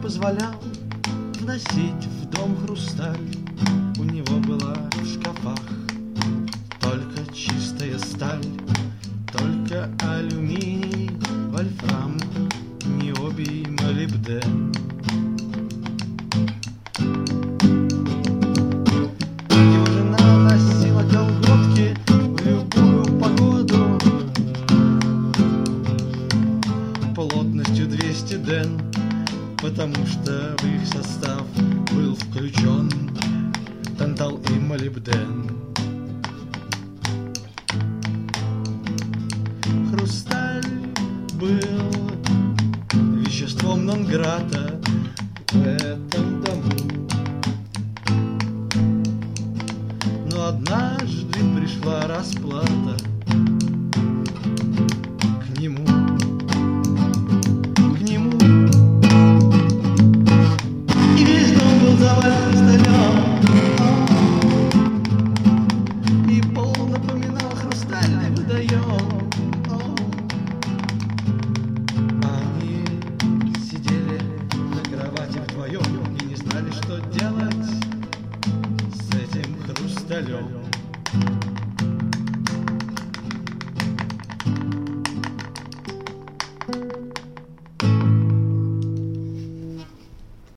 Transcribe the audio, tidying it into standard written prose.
позволял вносить в дом хрусталь. У него была в шкафах только чистая сталь, только алюминий, вольфрам, ниобий, молибден. Его жена носила колготки в любую погоду плотностью 200 ден, потому что в их состав был включен тантал и молибден. Хрусталь был веществом нон-грата в этом дому. Но однажды пришла расплата к нему. И весь дом был завален хрусталем, и пол напоминал хрустальный водоем. Они сидели на кровати вдвоем и не знали, что делать.